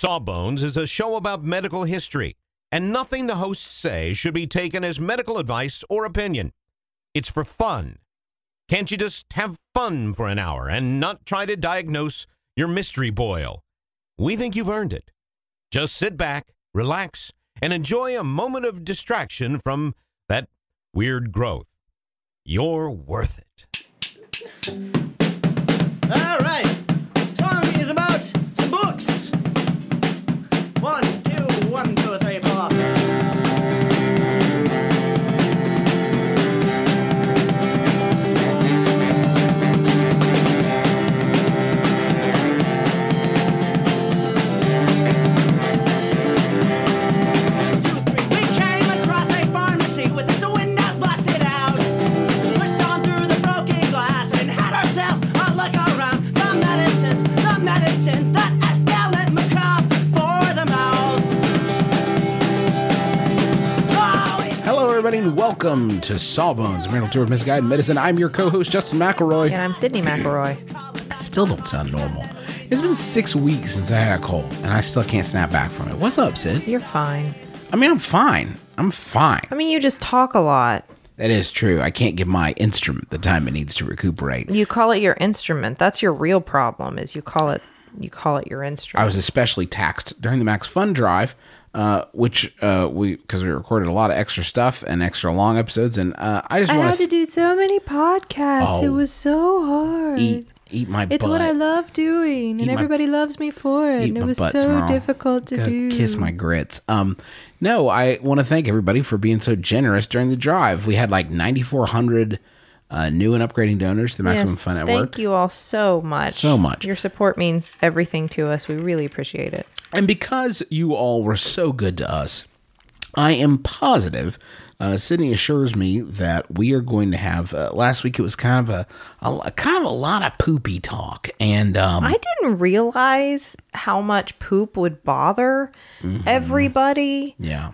Sawbones is a show about medical history, and nothing the hosts say should be taken as medical advice or opinion. It's for fun. Can't you just have fun for an hour and not try to diagnose your mystery boil? We think you've earned it. Just sit back, relax, and enjoy a moment of distraction from that weird growth. You're worth it. All right. Song is about some books. 1, 2, 1, 2, 3, 4. And welcome to Sawbones, a medical tour of misguided medicine. I'm your co-host, Justin McElroy. And I'm Sydney McElroy. I still don't sound normal. It's been 6 weeks since I had a cold, and I still can't snap back from it. What's up, Sid? You're fine. I mean, I'm fine. I mean, you just talk a lot. That is true. I can't give my instrument the time it needs to recuperate. You call it your instrument. That's your real problem, is you call it your instrument. I was especially taxed during the Max Fun Drive, because we recorded a lot of extra stuff and extra long episodes, and I had to do so many podcasts. It was so hard. Eat my butt. It's what I love doing, and everybody loves me for it. And it was so difficult to do. Kiss my grits. No, I want to thank everybody for being so generous during the drive. We had like 9,400 new and upgrading donors to the Maximum Fun Network. Thank you all so much. So much. Your support means everything to us. We really appreciate it. And because you all were so good to us, I am positive, Sydney assures me that we are going to have, last week it was kind of a lot of poopy talk. And I didn't realize how much poop would bother everybody. Yeah.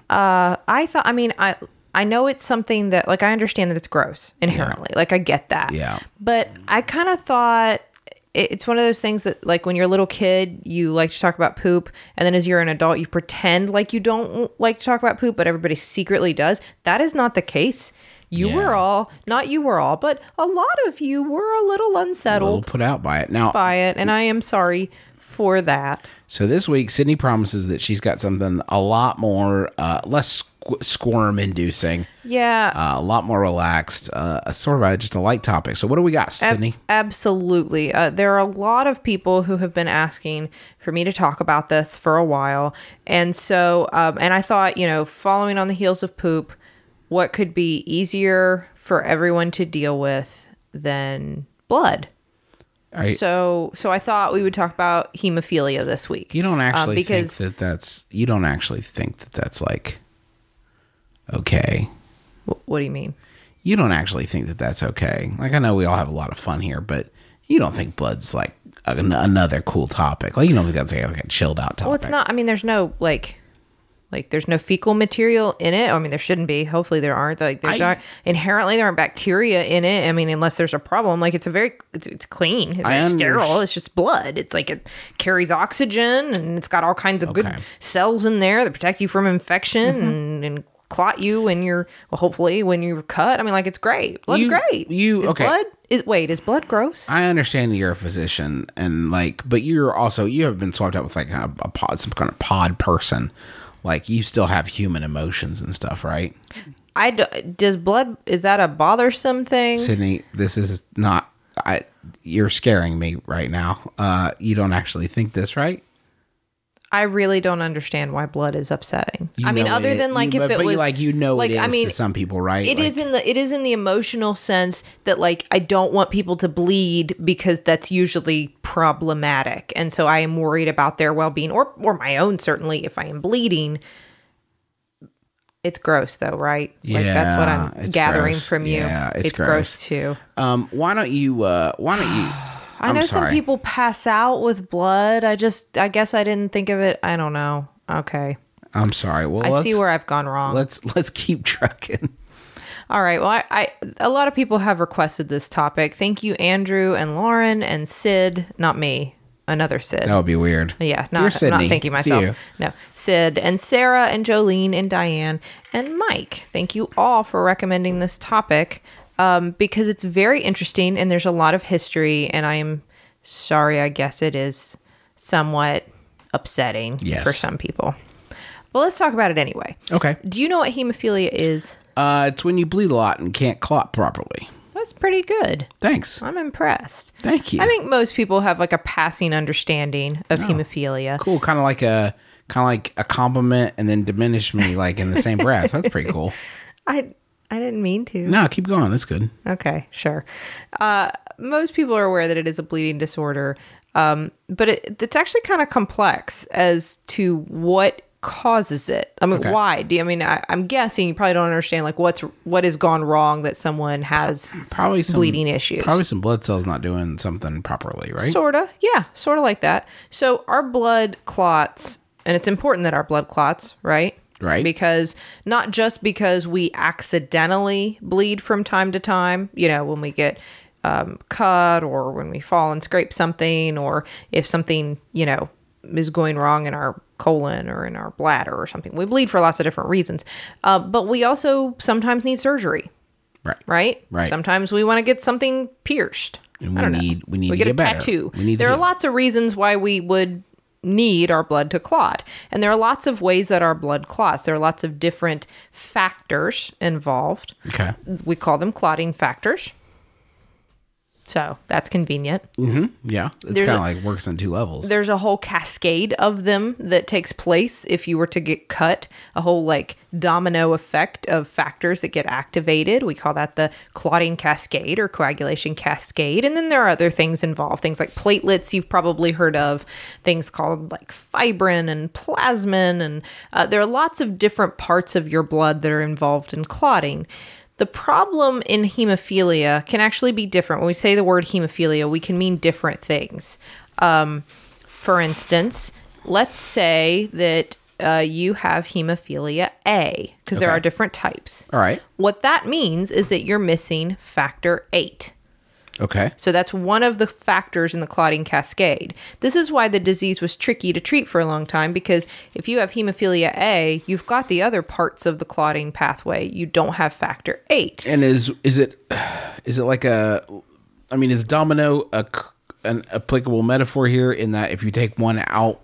I know it's something that, like, I understand that it's gross inherently. Yeah. Like, I get that. Yeah. But I kind of thought it's one of those things that, like, when you're a little kid, you like to talk about poop. And then as you're an adult, you pretend like you don't like to talk about poop, but everybody secretly does. That is not the case. Not you were all, but a lot of you were a little unsettled. A little put out by it. And I am sorry for that. So this week, Sydney promises that she's got something a lot more, less squirm-inducing. Yeah. A lot more relaxed, sort of just a light topic. So what do we got, Sydney? Absolutely. There are a lot of people who have been asking for me to talk about this for a while. And so, and I thought, following on the heels of poop, what could be easier for everyone to deal with than blood? So I thought we would talk about hemophilia this week. You don't actually think that that's like okay. What do you mean? You don't actually think that that's okay. Like, I know we all have a lot of fun here, but you don't think blood's like another cool topic. Like, you don't think that's like a chilled out topic. Well, it's not. I mean, there's no there's no fecal material in it. I mean, there shouldn't be. Hopefully there aren't. Inherently there aren't bacteria in it. I mean, unless there's a problem. Like, it's clean. It's very sterile. It's just blood. It's like it carries oxygen, and it's got all kinds of good cells in there that protect you from infection and clot you hopefully when you're cut. I mean, like, it's great. Blood's great. Is blood gross? I understand you're a physician and but you have been swapped out with like some kind of pod person. Like, you still have human emotions and stuff, right? Does blood, is that a bothersome thing? Sydney, this is not, you're scaring me right now. You don't actually think this, right? I really don't understand why blood is upsetting. Other than it is to some people, right? It is in the emotional sense that, like, I don't want people to bleed because that's usually problematic, and so I am worried about their well-being or my own. Certainly, if I am bleeding, it's gross, though, right? Yeah, like, that's what I'm gathering from you. Yeah, it's gross too. Why don't you? I know some people pass out with blood. I guess I didn't think of it. I don't know. Okay. I'm sorry. Well, I see where I've gone wrong. Let's keep trucking. All right. Well, a lot of people have requested this topic. Thank you, Andrew and Lauren and Sid. Not me. another Sid. That would be weird. Yeah, Dear not Sydney, thanking it's you. myself. No, Sid and Sarah and Jolene and Diane and Mike. Thank you all for recommending this topic because it's very interesting and there's a lot of history. And I am sorry, I guess it is somewhat upsetting for some people. Well, let's talk about it anyway. Okay. Do you know what hemophilia is? It's when you bleed a lot and can't clot properly. That's pretty good. Thanks. I'm impressed. Thank you. I think most people have like a passing understanding of hemophilia. Cool. Kind of like a compliment and then diminish me like in the same breath. That's pretty cool. I didn't mean to. No, keep going. That's good. Okay, sure. Most people are aware that it is a bleeding disorder, but it's actually kind of complex as to what causes it. I mean, why? I'm guessing you probably don't understand like what has gone wrong that someone has probably some bleeding issues. Probably some blood cells not doing something properly, right? Sorta, yeah, sort of like that. So our blood clots, and it's important that our blood clots, right? Right. Because not just because we accidentally bleed from time to time, when we get cut or when we fall and scrape something, or if something, is going wrong in our colon or in our bladder or something. We bleed for lots of different reasons. But we also sometimes need surgery. Right? Sometimes we want to get something pierced. And we need to get get a better. tattoo. We need there to are lots of reasons why we would need our blood to clot. And there are lots of ways that our blood clots. There are lots of different factors involved. Okay. We call them clotting factors. So that's convenient. Mm-hmm. Yeah. It's kind of like works on two levels. There's a whole cascade of them that takes place if you were to get cut, a whole like domino effect of factors that get activated. We call that the clotting cascade or coagulation cascade. And then there are other things involved, things like platelets you've probably heard of, things called like fibrin and plasmin. And there are lots of different parts of your blood that are involved in clotting. The problem in hemophilia can actually be different. When we say the word hemophilia, we can mean different things. For instance, let's say that you have hemophilia A, because there are different types. All right. What that means is that you're missing factor VIII. Okay. So that's one of the factors in the clotting cascade. This is why the disease was tricky to treat for a long time, because if you have hemophilia A, you've got the other parts of the clotting pathway. You don't have factor VIII. And is it like is domino an applicable metaphor here in that if you take one out,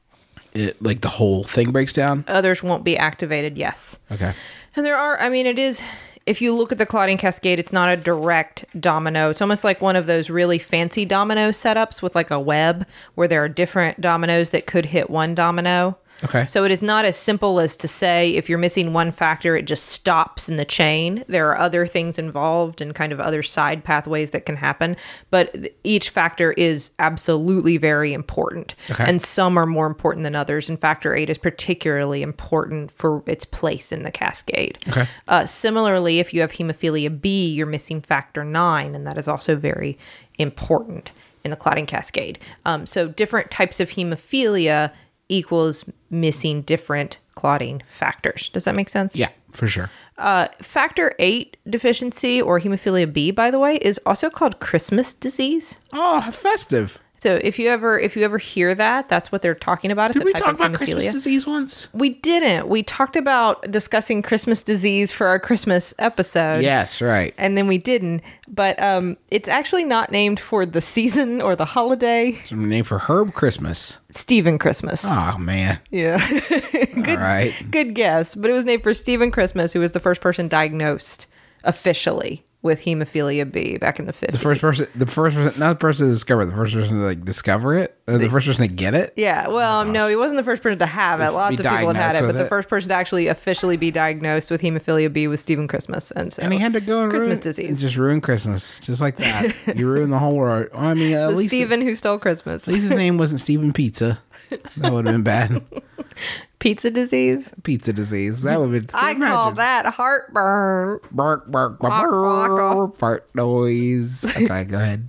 like the whole thing breaks down? Others won't be activated, yes. Okay. And there are, it is... If you look at the clotting cascade, it's not a direct domino. It's almost like one of those really fancy domino setups with like a web where there are different dominoes that could hit one domino. Okay. So it is not as simple as to say if you're missing one factor, it just stops in the chain. There are other things involved and kind of other side pathways that can happen. But each factor is absolutely very important. Okay. And some are more important than others. And factor VIII is particularly important for its place in the cascade. Okay. Similarly, if you have hemophilia B, you're missing factor IX, and that is also very important in the clotting cascade. So different types of hemophilia equals missing different clotting factors. Does that make sense? Yeah, for sure. Factor VIII deficiency, or hemophilia B, by the way, is also called Christmas disease. Oh, festive. So if you ever hear that, that's what they're talking about. It's Did we type talk of about hemophilia. Christmas disease once? We didn't. We talked about discussing Christmas disease for our Christmas episode. Yes, right. And then we didn't. But it's actually not named for the season or the holiday. It's named for Herb Christmas. Stephen Christmas. Oh, man. Yeah. Good, all right. Good guess. But it was named for Stephen Christmas, who was the first person diagnosed officially with hemophilia B back in the 50s. The first person, not the person to discover it, the first person to like discover it, or the first person to get it. Yeah, well, no, he wasn't the first person to have it. Lots of people had had it, but the it. first person to actually officially be diagnosed with hemophilia B was Stephen Christmas, and he had to go and Christmas disease. Just ruin Christmas, just like that. You ruined the whole world. Well, I mean, at least Stephen who stole Christmas. At least his name wasn't Stephen Pizza. That would have been bad. Pizza disease. Pizza disease. That would have been. I call that heartburn. Bark, bark, bark, bark, fart noise. Okay, go ahead.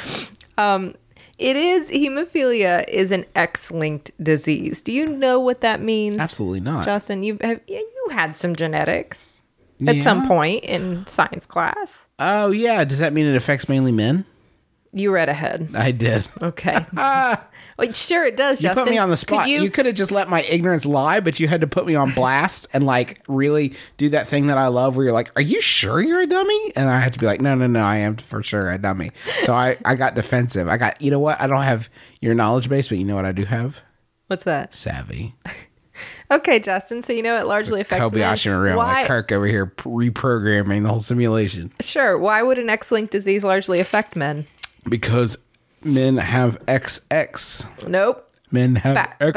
Hemophilia is an X-linked disease. Do you know what that means? Absolutely not. Justin, you had some genetics at some point in science class. Oh, yeah. Does that mean it affects mainly men? You read ahead. I did. Okay. Well, sure it does, You Justin. put me on the spot. You could have just let my ignorance lie, but you had to put me on blast and like really do that thing that I love where you're like, are you sure you're a dummy? And I have to be like, no, I am for sure a dummy. So I got defensive. I got, you know what? I don't have your knowledge base, but you know what I do have? What's that? Savvy. Okay, Justin. So you know it largely affects men. Kobayashi Maru, like Kirk over here reprogramming the whole simulation. Sure. Why would an X-linked disease largely affect men? Because men have XX. Nope. Men have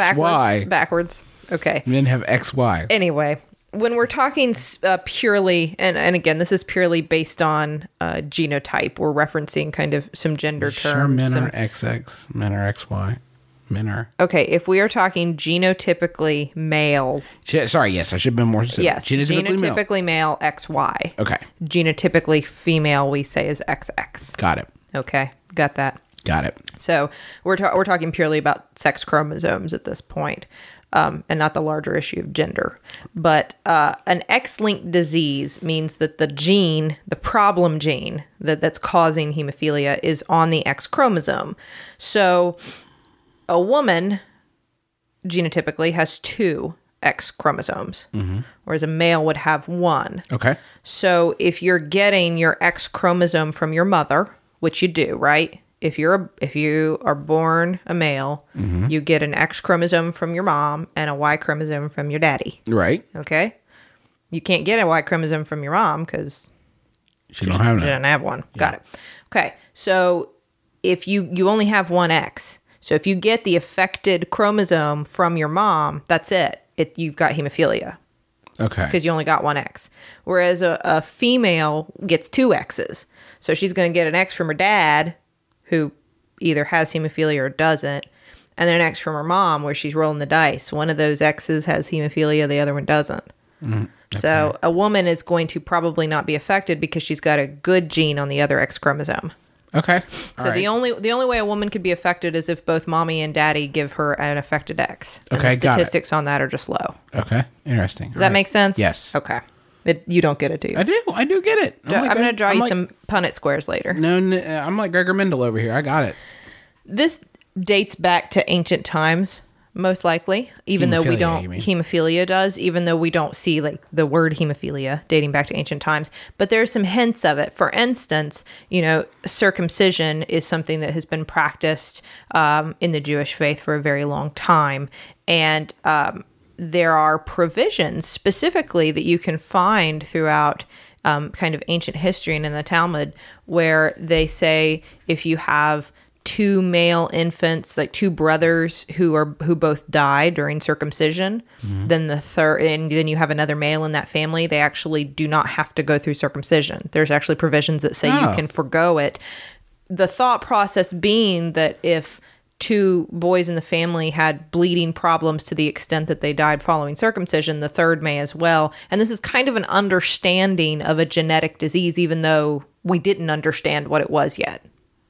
XY. Backwards. Okay. Men have XY. Anyway, when we're talking purely, and again, this is purely based on genotype, we're referencing kind of some gender terms. Sure, men are XX, men are XY. Men are. Okay, if we are talking genotypically male. Sorry, yes, I should have been more specific. Yes, genotypically male XY. Okay. Genotypically female, we say is XX. Got it. Okay, got that. Got it. So we're talking purely about sex chromosomes at this point, and not the larger issue of gender. But an X-linked disease means that the gene, the problem gene that's causing hemophilia, is on the X chromosome. So a woman genotypically has 2 X chromosomes, whereas a male would have 1. Okay. So if you're getting your X chromosome from your mother, which you do, right? If you are born a male, you get an X chromosome from your mom and a Y chromosome from your daddy. Right. Okay. You can't get a Y chromosome from your mom because she don't have didn't have one. Yeah. Got it. Okay. So if you only have one X, so if you get the affected chromosome from your mom, that's it. You've got hemophilia. Okay. Because you only got one X. Whereas a female gets 2 X's. So she's going to get an X from her dad, who either has hemophilia or doesn't, and then an X from her mom where she's rolling the dice. One of those X's has hemophilia, the other one doesn't. Okay. So a woman is going to probably not be affected because she's got a good gene on the other X chromosome. Okay. So the only way a woman could be affected is if both mommy and daddy give her an affected X. And okay, the statistics on that are just low. Okay, interesting. Does that make sense? Yes. Okay. You don't get it, do you? I do get it. I'm going to draw you some Punnett squares later. No, I'm like Gregor Mendel over here. I got it. This dates back to ancient times, most likely, even though we don't, hemophilia does, even though we don't see like the word hemophilia dating back to ancient times, but there's some hints of it. For instance, circumcision is something that has been practiced in the Jewish faith for a very long time. And there are provisions specifically that you can find throughout kind of ancient history and in the Talmud where they say if you have 2 male infants, like 2 brothers who both die during circumcision, then the third, and then you have another male in that family, they actually do not have to go through circumcision. There's actually provisions that say you can forgo it. The thought process being that if 2 boys in the family had bleeding problems to the extent that they died following circumcision, the third may as well. And this is kind of an understanding of a genetic disease, even though we didn't understand what it was yet,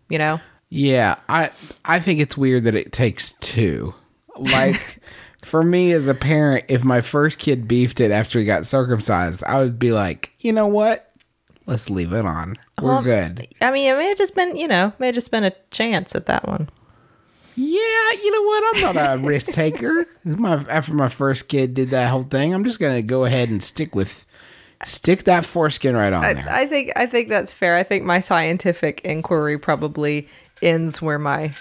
Yeah, I think it's weird that it takes 2. Like, for me as a parent, if my first kid beefed it after he got circumcised, I would be like, you know what? Let's leave it on. We're good. I mean, it may have just been a chance at that one. Yeah, you know what? I'm not a risk taker. After my first kid did that whole thing, I'm just going to go ahead and stick that foreskin right on there. I think that's fair. I think my scientific inquiry probably ends where my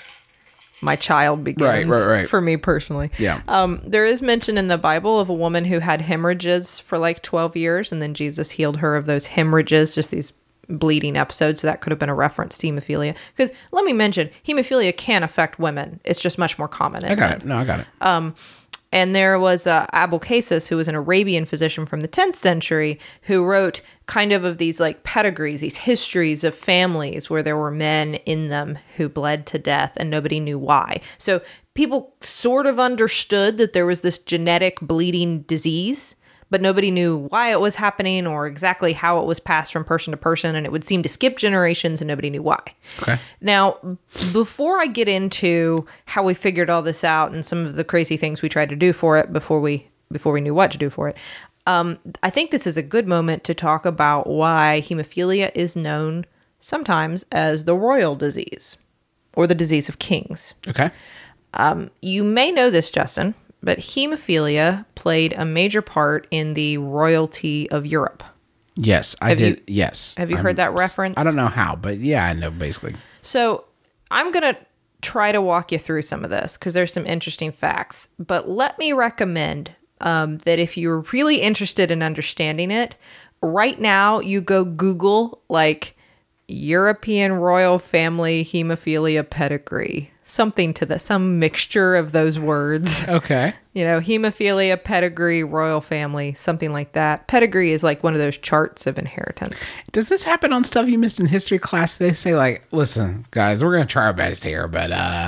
child begins. Right. For me personally. Yeah. There is mention in the Bible of a woman who had hemorrhages for like 12 years, and then Jesus healed her of those hemorrhages, just these bleeding episodes. So that could have been a reference to hemophilia. Because let me mention, hemophilia can affect women. It's just much more common. I got it. And there was Abulcasis, who was an Arabian physician from the 10th century, who wrote kind of these like pedigrees, these histories of families where there were men in them who bled to death and nobody knew why. So people sort of understood that there was this genetic bleeding disease, but nobody knew why it was happening or exactly how it was passed from person to person, and it would seem to skip generations and nobody knew why. Okay. Now, before I get into how we figured all this out and some of the crazy things we tried to do for it before we knew what to do for it, I think this is a good moment to talk about why hemophilia is known sometimes as the royal disease or the disease of kings. Okay. You may know this, Justin, but hemophilia played a major part in the royalty of Europe. Yes, I did. Yes. Have you heard that reference? I don't know how, but yeah, I know basically. So I'm going to try to walk you through some of this because there's some interesting facts. But let me recommend that if you're really interested in understanding it, right now you go Google like European royal family hemophilia pedigree. Something to some mixture of those words. Okay. You know, hemophilia, pedigree, royal family, something like that. Pedigree is like one of those charts of inheritance. Does this happen on stuff you missed in history class? They say like, listen, guys, we're going to try our best here, but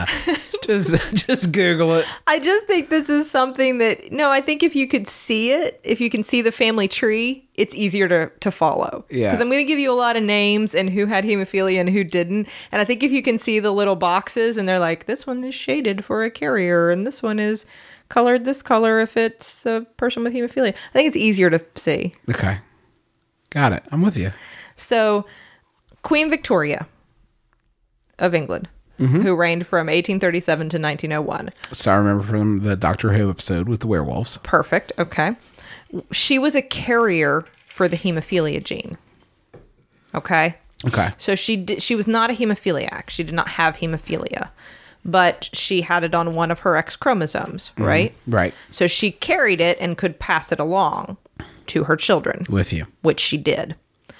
just Google it. I just think this is something that, no, I think if you could see it, if you can see the family tree, it's easier to follow. Yeah. Because I'm going to give you a lot of names and who had hemophilia and who didn't. And I think if you can see the little boxes and they're like, this one is shaded for a carrier and this one is colored this color if it's a person with hemophilia. I think it's easier to see. Okay. Got it. I'm with you. So Queen Victoria of England, who reigned from 1837 to 1901. So I remember from the Doctor Who episode with the werewolves. Perfect. Okay. She was a carrier for the hemophilia gene. Okay. Okay. So she was not a hemophiliac. She did not have hemophilia, but she had it on one of her X chromosomes, right? Right. So she carried it and could pass it along to her children. With you. Which she did.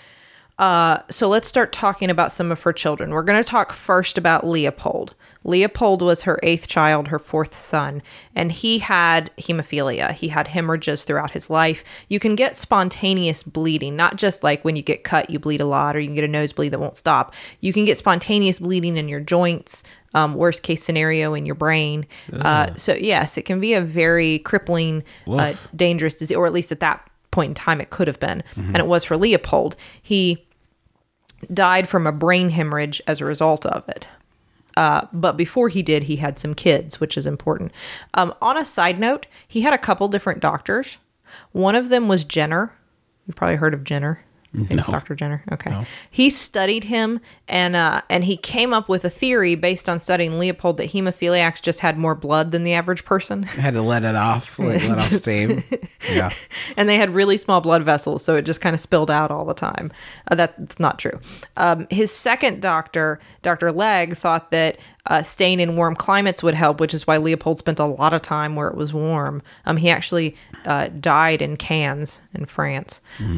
So let's start talking about some of her children. We're going to talk first about Leopold. Leopold was her 8th child, her 4th son, and he had hemophilia. He had hemorrhages throughout his life. You can get spontaneous bleeding, not just like when you get cut, you bleed a lot, or you can get a nosebleed that won't stop. You can get spontaneous bleeding in your joints, worst case scenario in your brain. So yes, it can be a very crippling, dangerous disease, or at least at that point in time it could have been. And it was for Leopold. He died from a brain hemorrhage as a result of it. But before he did, he had some kids, which is important. On a side note, he had a couple different doctors. One of them was Jenner. You've probably heard of Jenner. No. Dr. Jenner. Okay. No. He studied him and he came up with a theory based on studying Leopold that hemophiliacs just had more blood than the average person. Had to let it off, let off steam. Yeah. And they had really small blood vessels, so it just kind of spilled out all the time. That's not true. His second doctor, Dr. Legge, thought that staying in warm climates would help, which is why Leopold spent a lot of time where it was warm. He actually died in Cannes in France.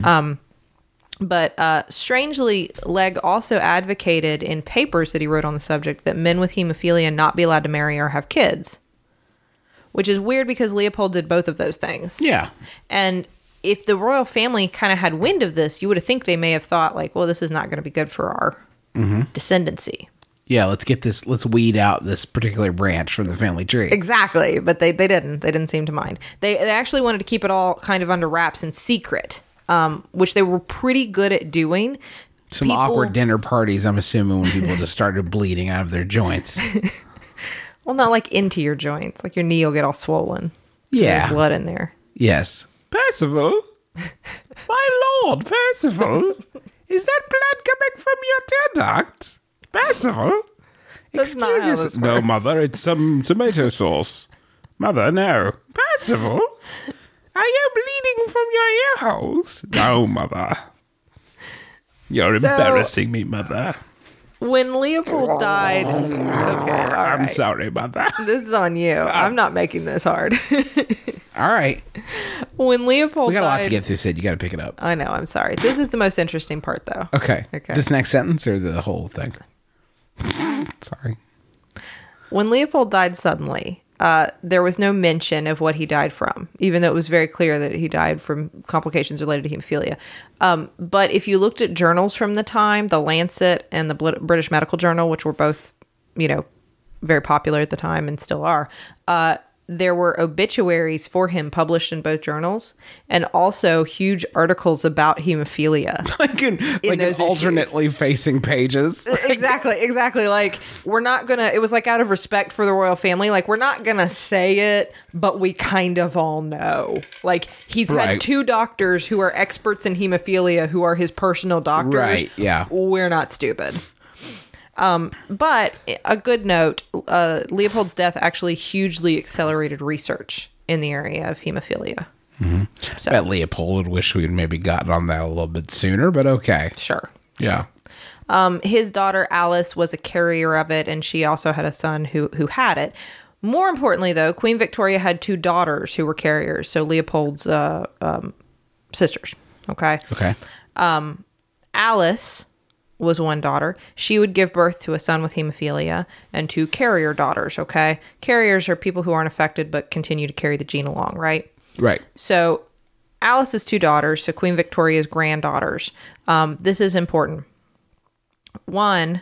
But strangely, Legge also advocated in papers that he wrote on the subject that men with hemophilia not be allowed to marry or have kids, which is weird because Leopold did both of those things. Yeah. And if the royal family kind of had wind of this, you would have think they may have thought like, well, this is not going to be good for our descendancy. Yeah, let's weed out this particular branch from the family tree. Exactly. But they didn't. They didn't seem to mind. They actually wanted to keep it all kind of under wraps and secret. Which they were pretty good at doing. Some awkward dinner parties, I'm assuming, when people just started bleeding out of their joints. Well, not like into your joints. Like your knee will get all swollen. Yeah. There's blood in there. Yes. Percival? My lord, Percival? Is that blood coming from your tear duct? Percival? That's not how this works. No, Mother, it's some tomato sauce. Mother, no. Percival? Are you bleeding from your ear holes? No, Mother. You're embarrassing me, Mother. When Leopold died... Okay, I'm sorry, Mother. This is on you. I'm not making this hard. All right. When Leopold died... We got a lot to get through, Sid. You got to pick it up. I know. I'm sorry. This is the most interesting part, though. Okay. This next sentence or the whole thing? Sorry. When Leopold died suddenly... there was no mention of what he died from, even though it was very clear that he died from complications related to hemophilia. But if you looked at journals from the time, the Lancet and the British Medical Journal, which were both, very popular at the time and still are, there were obituaries for him published in both journals, and also huge articles about hemophilia. like in those alternately facing pages. Exactly. Like, we're not gonna, it was like out of respect for the royal family, like, we're not gonna say it, but we kind of all know. Like, he's had 2 doctors who are experts in hemophilia who are his personal doctors. Right, yeah. We're not stupid. But a good note, Leopold's death actually hugely accelerated research in the area of hemophilia. Mm-hmm. So, I bet Leopold would wish we had maybe gotten on that a little bit sooner, but okay. Sure. Yeah. His daughter Alice was a carrier of it, and she also had a son who had it. More importantly, though, Queen Victoria had 2 daughters who were carriers, so Leopold's sisters. Okay. Okay. Alice was one daughter. She would give birth to a son with hemophilia and 2 carrier daughters, okay? Carriers are people who aren't affected but continue to carry the gene along, right? Right. So Alice's 2 daughters, so Queen Victoria's granddaughters. This is important. One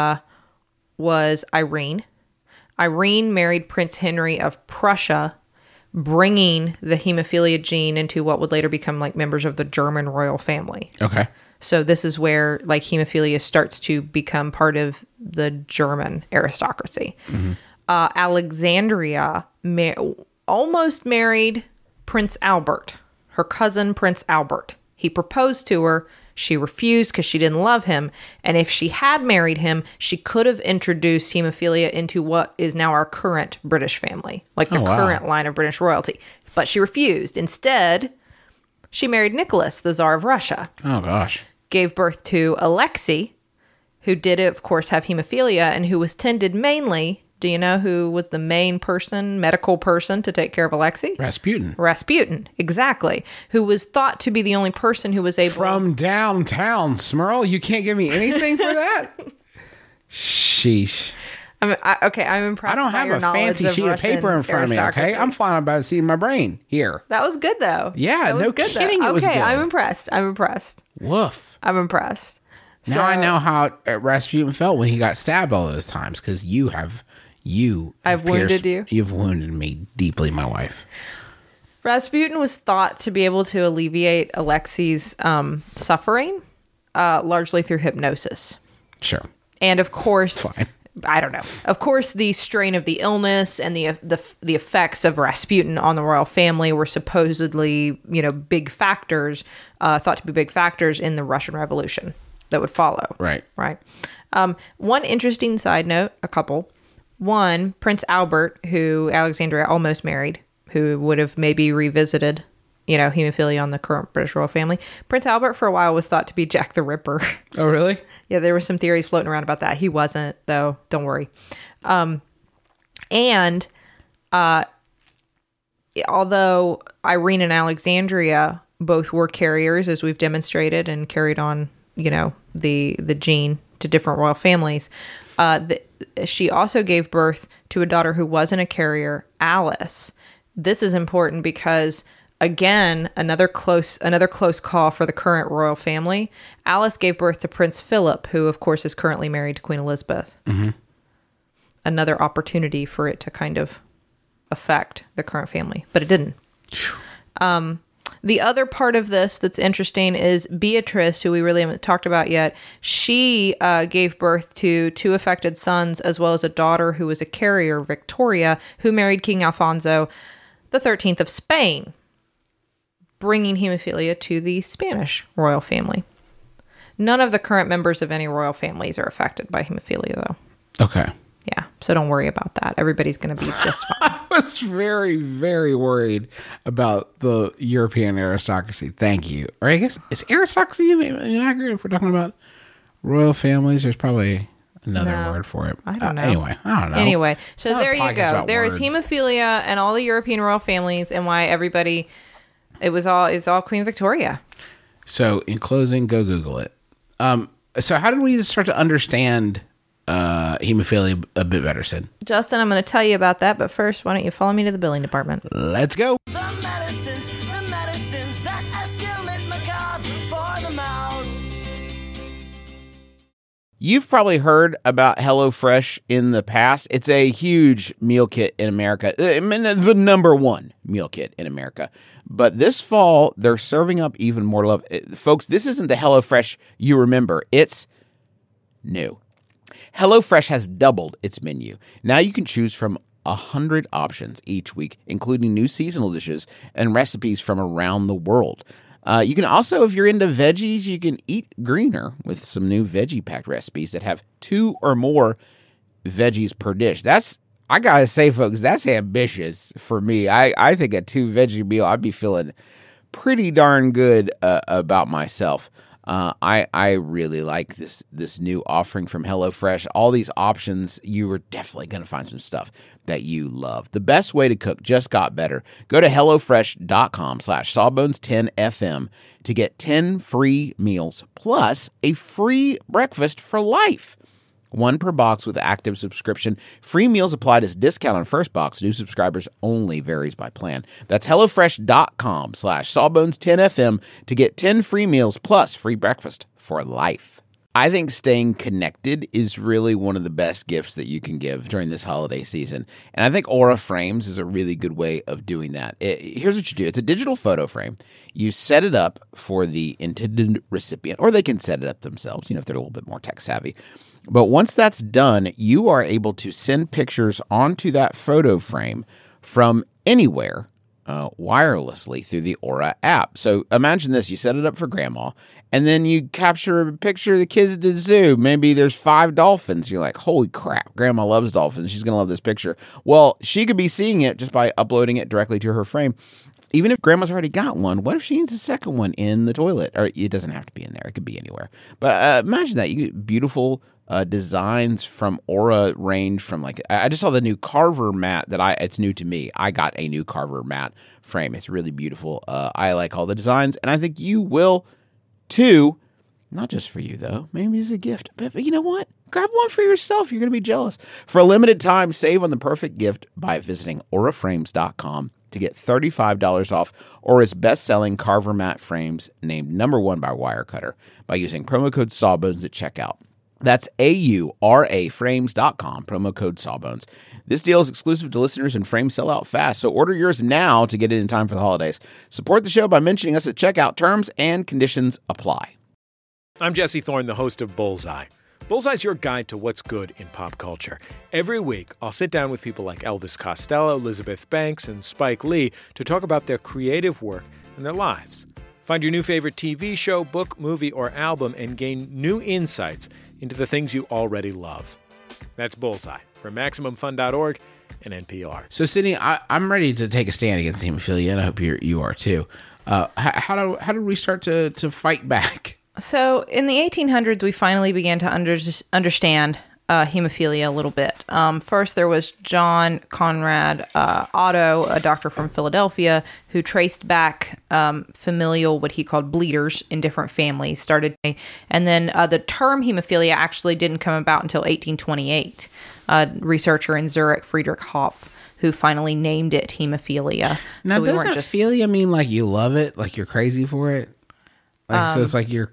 was Irene. Irene married Prince Henry of Prussia, bringing the hemophilia gene into what would later become like members of the German royal family. Okay. So this is where like hemophilia starts to become part of the German aristocracy. Mm-hmm. Alexandria almost married Prince Albert, her cousin Prince Albert. He proposed to her. She refused because she didn't love him. And if she had married him, she could have introduced hemophilia into what is now our current British family, like the current line of British royalty. But she refused. Instead, she married Nicholas, the Tsar of Russia. Oh, gosh. Gave birth to Alexei, who did, of course, have hemophilia and who was tended mainly. Do you know who was the main medical person to take care of Alexei? Rasputin, exactly. Who was thought to be the only person who was able... From downtown, Smurl? You can't give me anything for that? Sheesh. I'm impressed. I don't have a fancy sheet of paper in front of me, okay? I'm flying about to see my brain here. That was good, though. Yeah, no kidding, it was good. Okay, I'm impressed. Woof. I'm impressed. Now I know how Rasputin felt when he got stabbed all those times, because I've wounded you? You've wounded me deeply, my wife. Rasputin was thought to be able to alleviate Alexei's suffering, largely through hypnosis. Sure. And of course... Fine. I don't know. Of course, the strain of the illness and the effects of Rasputin on the royal family were supposedly, big factors, thought to be big factors in the Russian Revolution that would follow. Right. Right. One interesting side note, a couple. One, Prince Albert, who Alexandria almost married, who would have maybe revisited, hemophilia on the current British royal family. Prince Albert, for a while, was thought to be Jack the Ripper. Oh, really? Yeah, there were some theories floating around about that. He wasn't, though. Don't worry. Although Irene and Alexandria both were carriers, as we've demonstrated, and carried on, the gene to different royal families, she also gave birth to a daughter who wasn't a carrier, Alice. This is important because... Again, another close call for the current royal family. Alice gave birth to Prince Philip, who, of course, is currently married to Queen Elizabeth. Mm-hmm. Another opportunity for it to kind of affect the current family, but it didn't. The other part of this that's interesting is Beatrice, who we really haven't talked about yet. She gave birth to 2 affected sons, as well as a daughter who was a carrier, Victoria, who married King Alfonso the 13th of Spain, bringing hemophilia to the Spanish royal family. None of the current members of any royal families are affected by hemophilia, though. Okay. Yeah, so don't worry about that. Everybody's going to be just fine. I was very, very worried about the European aristocracy. Thank you. Or I guess, is aristocracy inaccurate if we're talking about royal families? There's probably another word for it. I don't know. Anyway, I don't know. Anyway, so there you go. There is hemophilia and all the European royal families, and why everybody... It was all Queen Victoria. So, in closing, go Google it. So, how did we start to understand hemophilia a bit better, Sid? Justin, I'm going to tell you about that, but first, why don't you follow me to the billing department? Let's go. The medicines that escalate macabre for the mouth. You've probably heard about HelloFresh in the past. It's a huge meal kit in America, the number one meal kit in America. But this fall, they're serving up even more love. Folks, this isn't the HelloFresh you remember. It's new. HelloFresh has doubled its menu. Now you can choose from 100 options each week, including new seasonal dishes and recipes from around the world. You can also, if you're into veggies, you can eat greener with some new veggie packed recipes that have 2 or more veggies per dish. I gotta say, folks, that's ambitious for me. I think a 2 veggie meal, I'd be feeling pretty darn good about myself. I really like this new offering from HelloFresh. All these options, you are definitely going to find some stuff that you love. The best way to cook just got better. Go to HelloFresh.com/Sawbones10FM to get 10 free meals plus a free breakfast for life. 1 per box with active subscription. Free meals applied as discount on first box. New subscribers only, varies by plan. That's HelloFresh.com/Sawbones10FM to get 10 free meals plus free breakfast for life. I think staying connected is really one of the best gifts that you can give during this holiday season. And I think Aura Frames is a really good way of doing that. Here's what you do. It's a digital photo frame. You set it up for the intended recipient, or they can set it up themselves, if they're a little bit more tech savvy. But once that's done, you are able to send pictures onto that photo frame from anywhere wirelessly through the Aura app. So imagine this. You set it up for grandma, and then you capture a picture of the kids at the zoo. Maybe there's 5 dolphins. You're like, holy crap, grandma loves dolphins. She's going to love this picture. Well, she could be seeing it just by uploading it directly to her frame. Even if grandma's already got one, what if she needs a second one in the toilet? Or it doesn't have to be in there. It could be anywhere. But imagine that. You get beautiful designs from Aura range from I just saw the new Carver mat it's new to me. I got a new Carver mat frame. It's really beautiful. I like all the designs, and I think you will too. Not just for you, though. Maybe as a gift. But you know what? Grab one for yourself. You're going to be jealous. For a limited time, save on the perfect gift by visiting auraframes.com to get $35 off Aura's best-selling Carver mat frames named #1 by Wirecutter by using promo code Sawbones at checkout. That's AURAFrames.com, promo code Sawbones. This deal is exclusive to listeners, and frames sell out fast, so order yours now to get it in time for the holidays. Support the show by mentioning us at checkout. Terms and conditions apply. I'm Jesse Thorne, the host of Bullseye. Bullseye's your guide to what's good in pop culture. Every week, I'll sit down with people like Elvis Costello, Elizabeth Banks, and Spike Lee to talk about their creative work and their lives. Find your new favorite TV show, book, movie, or album and gain new insights into the things you already love. That's Bullseye from MaximumFun.org and NPR. So, Sydney, I'm ready to take a stand against hemophilia, and I hope you are too. How did we start to fight back? So in the 1800s, we finally began to understand hemophilia a little bit. First, there was John Conrad Otto, a doctor from Philadelphia, who traced back familial, what he called bleeders in different families. And then the term hemophilia actually didn't come about until 1828. A researcher in Zurich, Friedrich Hopf, who finally named it hemophilia. Now, so doesn't philia mean like you love it, like you're crazy for it? So it's like you're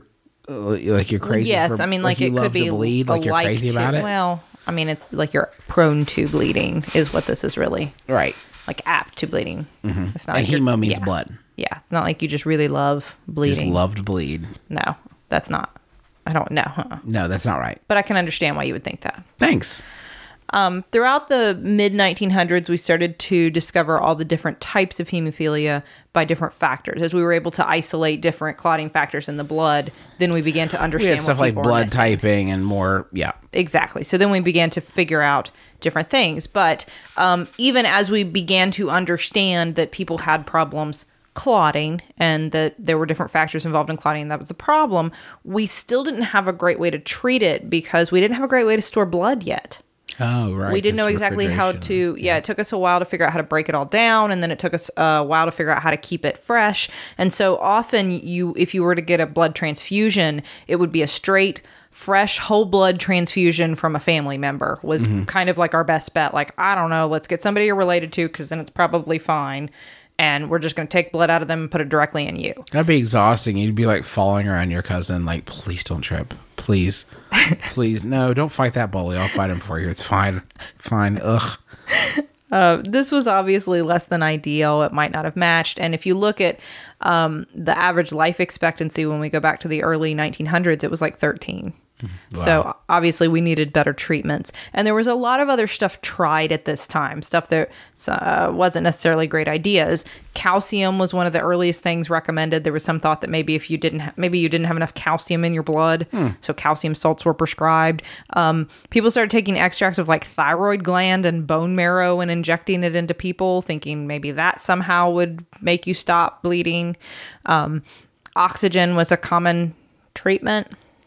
crazy. Yes, for, I mean, like it could be bleed, like you're crazy about it. Well, I mean, it's like you're prone to bleeding is what this is really. Right. Like apt to bleeding. Mm-hmm. It's not and like hemo means blood. Yeah, it's not like you just really love bleeding. Just love to bleed. No, that's not. I don't know. No, that's not right. But I can understand why you would think that. Thanks. Throughout the mid-1900s, we started to discover all the different types of hemophilia by different factors. As we were able to isolate different clotting factors in the blood, then we began to understand we had stuff like blood typing and more, yeah. Exactly. So then we began to figure out different things. But even as we began to understand that people had problems clotting and that there were different factors involved in clotting and that was the problem, we still didn't have a great way to treat it because we didn't have a great way to store blood yet. Oh, right. We didn't know exactly how to, it took us a while to figure out how to break it all down. And then it took us a while to figure out how to keep it fresh. And so often if you were to get a blood transfusion, it would be a straight, fresh, whole blood transfusion from a family member was kind of like our best bet. Like, I don't know, let's get somebody you're related to because then it's probably fine. and we're just going to take blood out of them and put it directly in you. That'd be exhausting. You'd be like falling around your cousin, like, please don't trip. Please. Please. No, don't fight that bully. I'll fight him for you. It's fine. Fine. Ugh. This was obviously less than ideal. It might not have matched. And if you look at the average life expectancy when we go back to the early 1900s, it was like 13. Wow. So obviously we needed better treatments. And there was a lot of other stuff tried at this time, stuff that wasn't necessarily great ideas. Calcium was one of the earliest things recommended. There was some thought that maybe if you didn't have enough calcium in your blood, so calcium salts were prescribed. People started taking extracts of like thyroid gland and bone marrow and injecting it into people, thinking maybe that somehow would make you stop bleeding. Oxygen was a common treatment.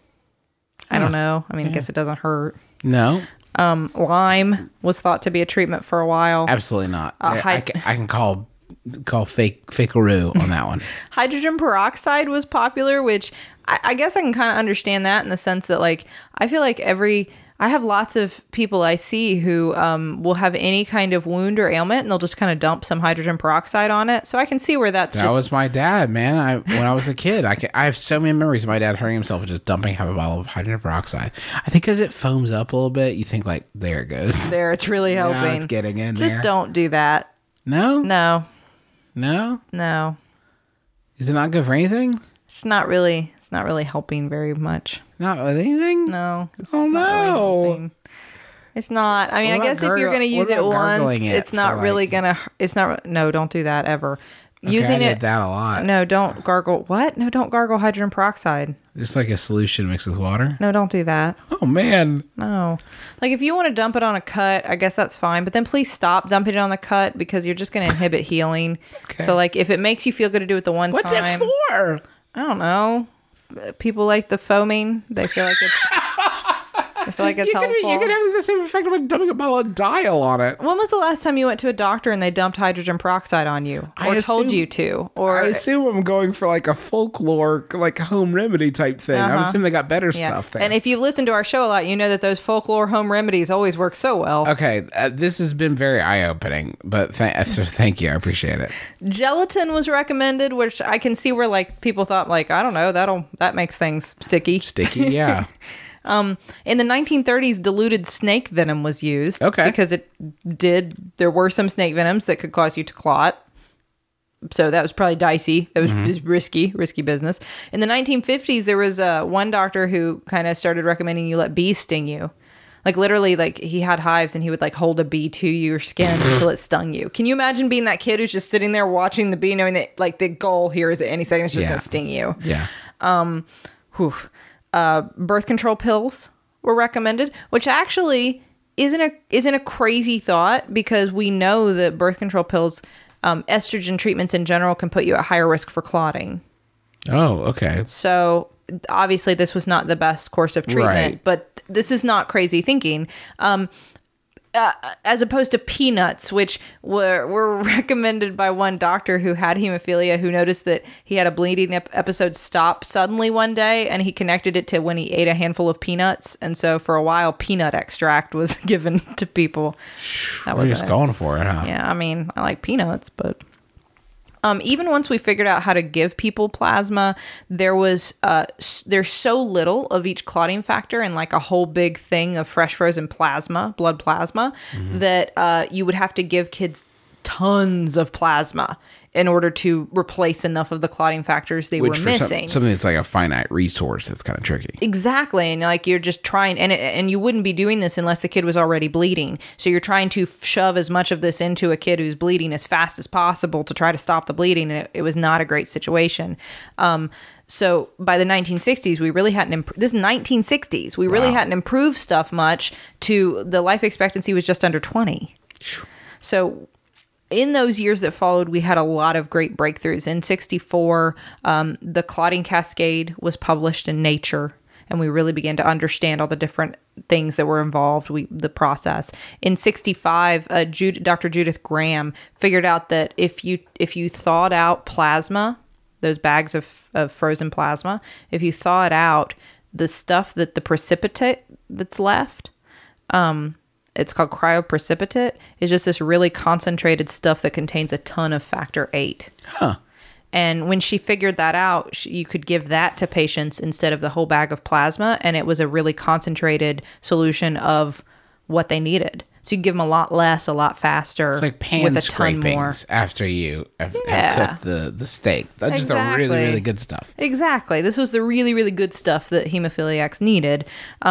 I don't know. I mean, I guess it doesn't hurt. No. Lime was thought to be a treatment for a while. Absolutely not. I can call fakeroo on that one. Hydrogen peroxide was popular, which I guess I can kind of understand that in the sense that, like, I feel like I have lots of people I see who will have any kind of wound or ailment, and they'll just kind of dump some hydrogen peroxide on it. So I can see where that was my dad, man. When I was a kid, I have so many memories of my dad hurting himself and just dumping half a bottle of hydrogen peroxide. I think because it foams up a little bit, you think like, there it goes. There, it's really helping. Yeah, it's getting in there. Just don't do that. No? No. Is it not good for anything? It's not really helping very much. Not with anything? No. Oh, no. It's not. I mean, I guess if you're going to use it once, it's not really going to... No, don't do that ever. Okay, I did that a lot. No, don't gargle... What? No, don't gargle hydrogen peroxide. Just like a solution mixed with water? No, don't do that. Oh, man. No. Like, if you want to dump it on a cut, I guess that's fine. But then please stop dumping it on the cut because you're just going to inhibit healing. Okay. So, like, if it makes you feel good to do it the one time... What's it for? I don't know. People like the foaming. They feel like it's... helpful. You can have the same effect of dumping a bottle of Dial on it. When was the last time you went to a doctor and they dumped hydrogen peroxide on you? Or told you to? Or I assume I'm going for like a folklore, like home remedy type thing. I assume they got better stuff there. And if you listen to our show a lot, you know that those folklore home remedies always work so well. Okay, this has been very eye-opening, but thank you. I appreciate it. Gelatin was recommended, which I can see where like people thought like, I don't know, that makes things sticky. Sticky, yeah. In the 1930s, diluted snake venom was used. Okay. Because there were some snake venoms that could cause you to clot. So that was probably dicey. That was risky business. In the 1950s, there was one doctor who kind of started recommending you let bees sting you. Like literally, like he had hives and he would like hold a bee to your skin until it stung you. Can you imagine being that kid who's just sitting there watching the bee, knowing that like the goal here is at any second it's just going to sting you? Yeah. Birth control pills were recommended, which actually isn't a crazy thought because we know that birth control pills, estrogen treatments in general can put you at higher risk for clotting. Oh, okay. So obviously this was not the best course of treatment, but this is not crazy thinking. As opposed to peanuts, which were recommended by one doctor who had hemophilia, who noticed that he had a bleeding episode stop suddenly one day, and he connected it to when he ate a handful of peanuts. And so for a while, peanut extract was given to people. We're just going for it, huh? Yeah, I mean, I like peanuts, but... even once we figured out how to give people plasma, there's so little of each clotting factor and like a whole big thing of fresh frozen plasma, blood plasma, that you would have to give kids tons of plasma in order to replace enough of the clotting factors they were missing. Something that's like a finite resource that's kind of tricky. Exactly. And like you're just trying, and you wouldn't be doing this unless the kid was already bleeding. So you're trying to shove as much of this into a kid who's bleeding as fast as possible to try to stop the bleeding. And it was not a great situation. So by the 1960s, we really hadn't, this is 1960s, we really hadn't improved stuff much to the life expectancy was just under 20. So in those years that followed, we had a lot of great breakthroughs. In 1964, the clotting cascade was published in Nature, and we really began to understand all the different things that were involved, the process. In 1965, Dr. Judith Graham figured out that if you thawed out plasma, those bags of frozen plasma, if you thaw it out, the stuff that the precipitate that's left, it's called cryoprecipitate. It's just this really concentrated stuff that contains a ton of factor VIII. Huh. And when she figured that out, you could give that to patients instead of the whole bag of plasma. And it was a really concentrated solution of what they needed. So you can give them a lot less, a lot faster. It's like pan with a ton more. scrapings after you have cooked the steak. That's just the Exactly. really, really good stuff. Exactly. This was the really, really good stuff that hemophiliacs needed.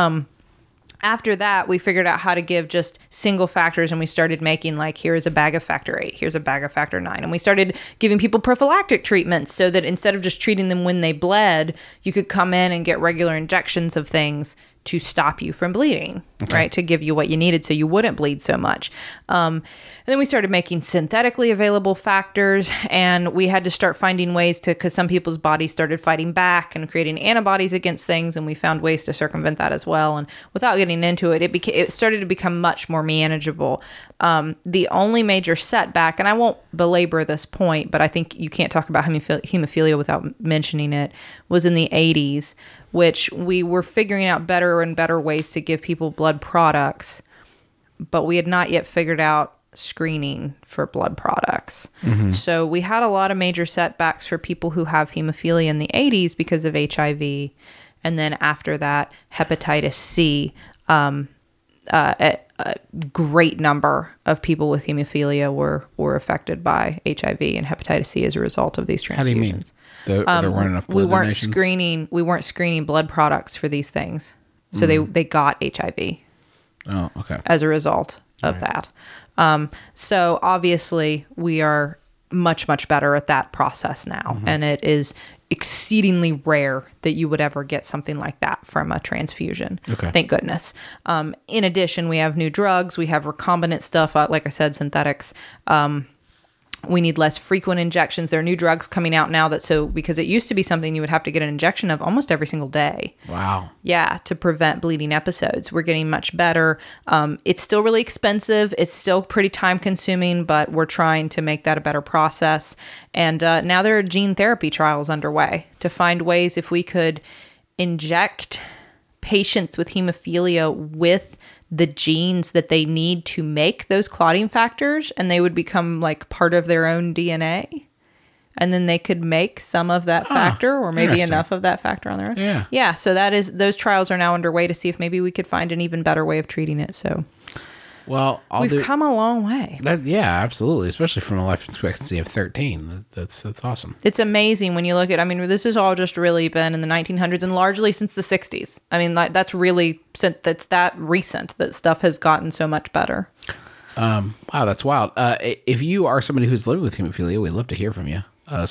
After that, we figured out how to give just single factors, and we started making like, here's a bag of factor VIII, here's a bag of factor IX. And we started giving people prophylactic treatments so that instead of just treating them when they bled, you could come in and get regular injections of things to stop you from bleeding, right? To give you what you needed so you wouldn't bleed so much. And then we started making synthetically available factors, and we had to start finding ways to, because some people's bodies started fighting back and creating antibodies against things, and we found ways to circumvent that as well. And without getting into it, it started to become much more manageable. The only major setback, and I won't belabor this point, but I think you can't talk about hemophilia without mentioning it, was in the 80s, which we were figuring out better and better ways to give people blood products, but we had not yet figured out screening for blood products. So we had a lot of major setbacks for people who have hemophilia in the 80s because of HIV. And then after that, hepatitis C. A great number of people with hemophilia were affected by HIV and hepatitis C as a result of these transfusions. How do you mean? There weren't enough blood donations? We weren't screening blood products for these things, so they got HIV. Oh, okay. As a result of that. So obviously we are much, much better at that process now, and it is exceedingly rare that you would ever get something like that from a transfusion. Okay. Thank goodness. In addition, we have new drugs. We have recombinant stuff, like I said, synthetics. We need less frequent injections. There are new drugs coming out now because it used to be something you would have to get an injection of almost every single day. Wow. Yeah, to prevent bleeding episodes. We're getting much better. It's still really expensive. It's still pretty time consuming, but we're trying to make that a better process. And now there are gene therapy trials underway to find ways if we could inject patients with hemophilia with the genes that they need to make those clotting factors, and they would become like part of their own DNA. And then they could make some of that factor, or maybe interesting. enough of that factor on their own. Yeah. Yeah. So those trials are now underway to see if maybe we could find an even better way of treating it. So Well, we've come a long way. Yeah, absolutely. Especially from a life expectancy of 13. That's awesome. It's amazing when you look at, I mean, this has all just really been in the 1900s and largely since the 60s. I mean, that's really, that's that recent that stuff has gotten so much better. Wow, that's wild. If you are somebody who's living with hemophilia, we'd love to hear from you.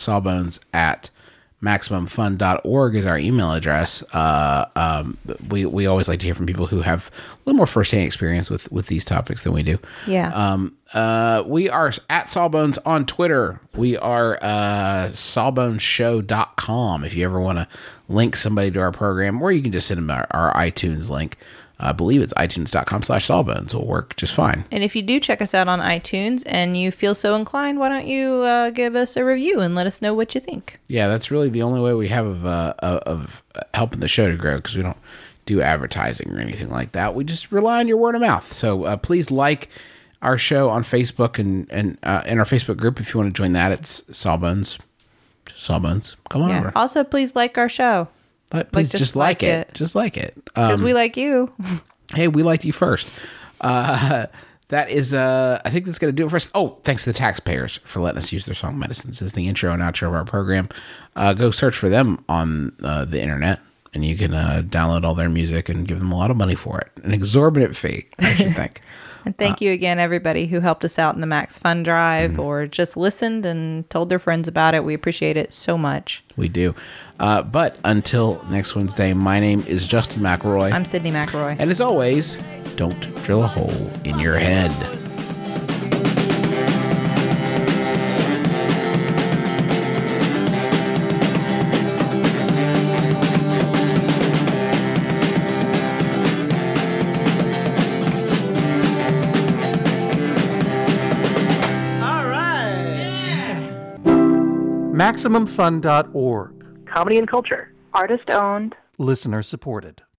Sawbones@MaximumFun.org is our email address. We always like to hear from people who have a little more firsthand experience with these topics than we do. Yeah. We are at Sawbones on Twitter. We are sawboneshow.com if you ever want to link somebody to our program, or you can just send them our iTunes link. I believe it's itunes.com/sawbones. It'll work just fine. And if you do check us out on iTunes and you feel so inclined, why don't you give us a review and let us know what you think? Yeah, that's really the only way we have of helping the show to grow, because we don't do advertising or anything like that. We just rely on your word of mouth. So please like our show on Facebook and in our Facebook group if you want to join that. It's Sawbones. Sawbones. Come on over. Also, please like our show. Please just like it. Just like it. Because we like you. Hey, we liked you first. That is, I think that's going to do it for us. Oh, thanks to the taxpayers for letting us use their song Medicines as the intro and outro of our program. Go search for them on the internet, and you can download all their music and give them a lot of money for it. An exorbitant fee, I should think. And thank you again, everybody who helped us out in the Max Fun Drive or just listened and told their friends about it. We appreciate it so much. We do. But until next Wednesday, my name is Justin McElroy. I'm Sydney McElroy. And as always, don't drill a hole in your head. MaximumFun.org. Comedy and culture. Artist owned. Listener supported.